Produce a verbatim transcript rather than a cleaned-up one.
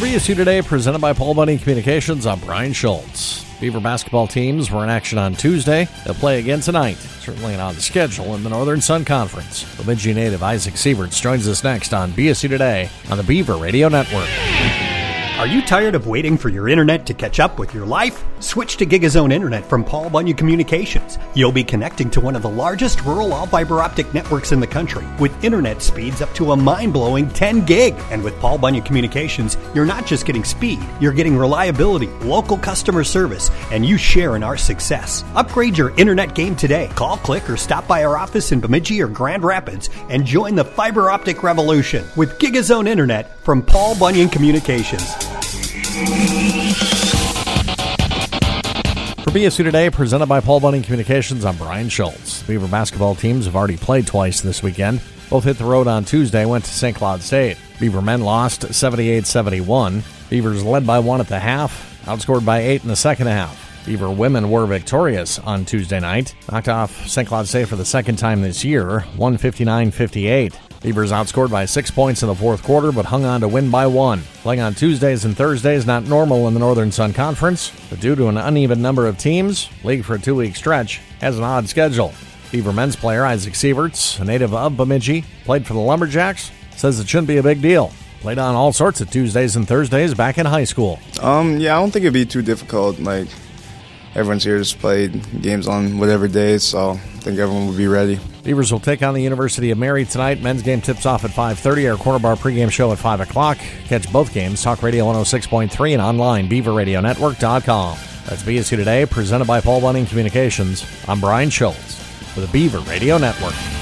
B S U Today, presented by Paul Bunyan Communications. I'm Brian Schultz. Beaver basketball teams were in action on Tuesday. They'll play again tonight. Certainly an odd schedule in the Northern Sun Conference. Bemidji native Isaac Sieverts joins us next on B S U Today on the Beaver Radio Network. Are you tired of waiting for your internet to catch up with your life? Switch to GigaZone Internet from Paul Bunyan Communications. You'll be connecting to one of the largest rural all-fiber optic networks in the country with internet speeds up to a mind-blowing ten gig. And with Paul Bunyan Communications, you're not just getting speed, you're getting reliability, local customer service, and you share in our success. Upgrade your internet game today. Call, click, or stop by our office in Bemidji or Grand Rapids and join the fiber optic revolution with GigaZone Internet from Paul Bunyan Communications. For B S U Today, presented by Paul Bunyan Communications, I'm Brian Schultz. Beaver basketball teams have already played twice this weekend. Both hit the road on Tuesday, went to Saint Cloud State. Beaver men lost seventy-eight seventy-one. Beavers led by one at the half, outscored by eight in the second half. Beaver women were victorious on Tuesday night, knocked off Saint Cloud State for the second time this year, one fifty-nine fifty-eight. Beavers outscored by six points in the fourth quarter, but hung on to win by one. Playing on Tuesdays and Thursdays not normal in the Northern Sun Conference, but due to an uneven number of teams, league for a two-week stretch has an odd schedule. Beaver men's player Isaac Sieverts, a native of Bemidji, played for the Lumberjacks, says it shouldn't be a big deal. Played on all sorts of Tuesdays and Thursdays back in high school. Um, yeah, I don't think it'd be too difficult. Like, everyone's here just played games on whatever days, so I think everyone will be ready. Beavers will take on the University of Mary tonight. Men's game tips off at five thirty. Our Corner Bar pregame show at five o'clock. Catch both games, Talk Radio one oh six point three and online, beaver radio network dot com. That's B S U Today, presented by Paul Bunyan Communications. I'm Brian Schultz for the Beaver Radio Network.